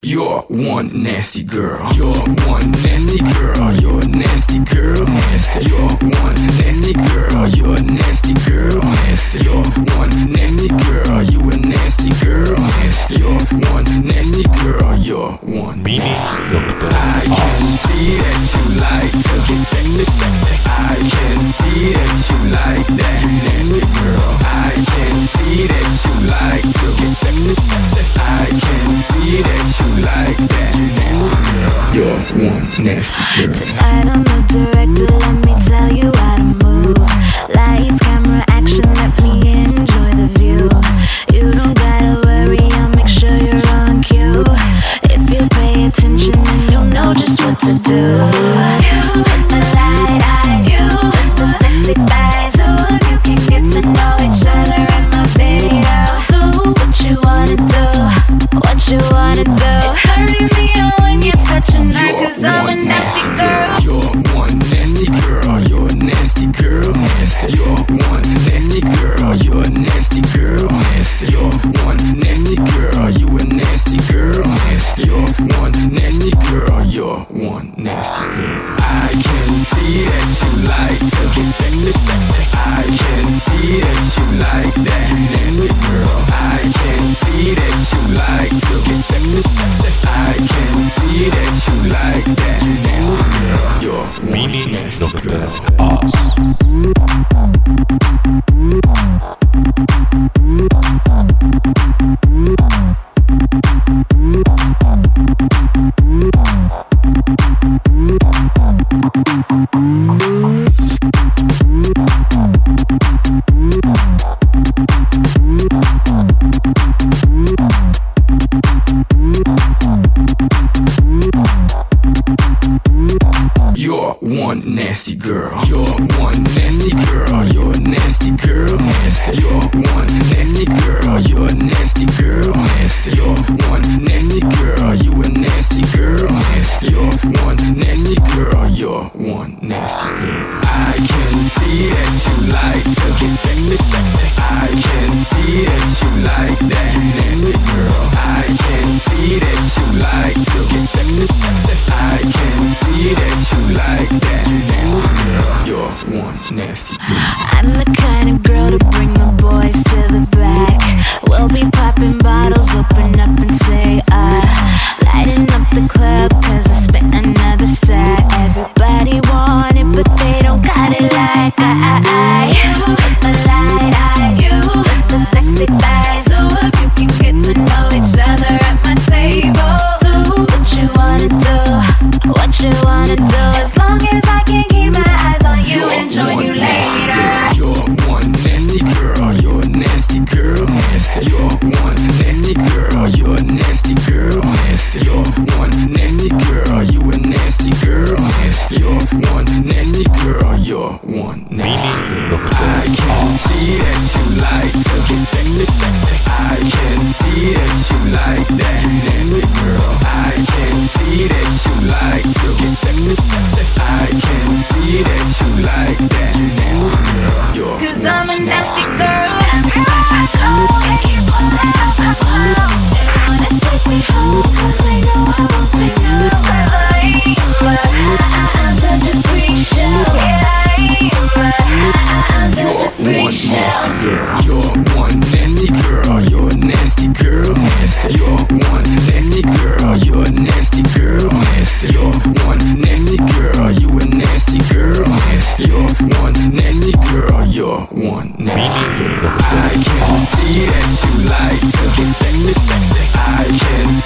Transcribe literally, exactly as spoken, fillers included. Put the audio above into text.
You're one nasty girl. You're one nasty girl. You're a nasty girl. Nasty. You're one nasty girl. You're a nasty girl. Nasty. You're one nasty girl. You a nasty girl. Nasty. You're one nasty girl. You're one nasty girl. I can see that you like to get sexy, sexy. I can see that you like that nasty girl. I can see that you like to get sexy, sexy. I can see that you like that nasty girl. You're one nasty girl. Tonight I'm the director, let me tell you how to move. Lights, camera, action, let me enjoy the view. You don't gotta worry, I'll make sure you're on cue. If you pay attention, then you'll know just what to do. You with the light eyes, you with the sexy thighs. Two of you can get to know each other in my video. Do what you wanna do, what you wanna do. It's turning me on when you're touching her, cause I'm a nasty girl. You're one nasty girl. You're a nasty girl. Nasty. You're one nasty girl. You're a nasty girl. Nasty. You're one nasty girl. You a nasty girl. Nasty. You're one nasty girl. You're one nasty girl. I can see that you like to get sexy, sexy. I can see that you like that nasty girl. I can see that you like to get sexy, sexy. I can see that you like that nasty girl. You're one nasty girl. Us. You're one nasty girl. You're one nasty girl. You're a nasty girl. Nasty. You're one nasty girl. You're a nasty girl. Nasty. You're one nasty girl. You a nasty girl. Nasty. You're one nasty girl. You're one nasty girl. I can see that you like to get sexy, sexy. I can see that you like that nasty girl. I can see that you like to get sexy, sexy. I can see that you like that nasty girl. You're one nasty girl. I'm the kind of girl to bring the boys to the back. We'll be popping bottles, open up and say ah. Lighting up the club cause I spent another stack. Everybody want it but they don't got it like I, I, I. You with the light eyes, you with the sexy thighs. So if you can get to know each other at my table. Do what you wanna do, what you wanna do. As long as I can keep my eyes on you and join you later. You're one nasty girl. You're a nasty girl. Nasty. You're one nasty girl. You're a nasty girl. Nasty. You're one nasty girl. You a nasty girl. Nasty. You're one nasty girl. You're one nasty girl. I can see that you like to get sexy, sexy. I can see that you like that nasty girl. I can see that you like to get sexy, sexy. I can see that you like that nasty girl. You're cause I'm a nasty girl. Everybody know they keep pulling up my clothes. They wanna take me home cause they know I won't take no forever. But I'm such a freak show. Yeah, but I'm such a freak show. Nasty girl. You're one nasty girl. You're a nasty girl. Nasty. You're one nasty girl. You're a nasty girl. Nasty. You're one nasty girl. You a nasty girl. Nasty. You're one nasty girl. You're one nasty girl. I can see that you like to get sexy, sexy. I can